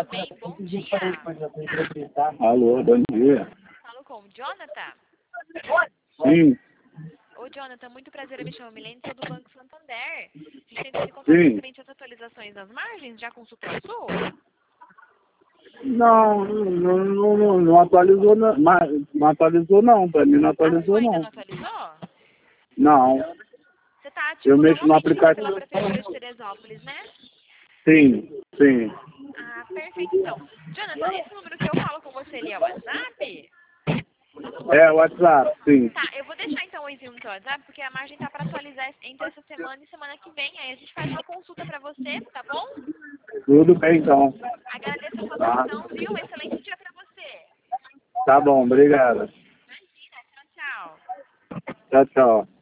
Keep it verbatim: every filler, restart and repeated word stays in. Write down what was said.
bem? Bom dia. Alô, bom dia. Falo com o Jonathan? Sim, Ô, Jonathan, muito prazer, eu me chamo Milene, sou do Banco Santander. A gente tem que contato sim. referente às atualizações das margens, já consultou a sua? Não, não, não, não, não atualizou não. Mas, não atualizou não, pra mim não A atualizou sua ainda não. não atualizou? Não, Você tá eu ativo mexo no normalmente lá aplicativo. pela Prefeitura de Teresópolis, né? Sim, sim. Ah, perfeito, então. Jonathan, esse número que eu falo com você, ele é o WhatsApp? É, WhatsApp, sim. Tá, eu vou deixar então o envio no seu WhatsApp, porque a margem tá para atualizar entre essa semana e semana que vem. Aí a gente faz uma consulta para você, tá bom? Tudo bem então. Agradeço a sua Tá, atenção, viu? Um excelente dia para você. tá bom, obrigado. Imagina, tchau, tchau. Tchau, tchau.